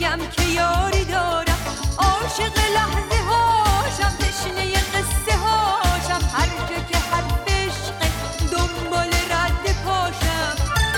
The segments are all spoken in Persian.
بگم که یاری دارم، عاشق لحظه هاشم، تشنه قصه هاشم، هر جا که حرف عشقه دنبال رد پاشم.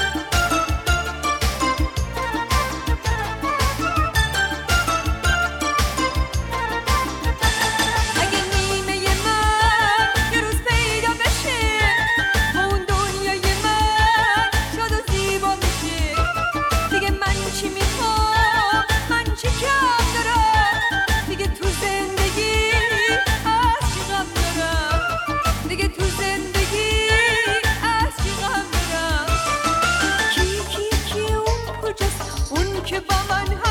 اگه نیمه من یه روز پیدا بشه، اون دنیای من شاد و زیبا میشه، دیگه من چی میخوام، من چی کم دارم، دیگه تو زندگی از چی غم دارم، دیگه تو زندگی از چی غم دارم. کی اون کجاست، اون که با من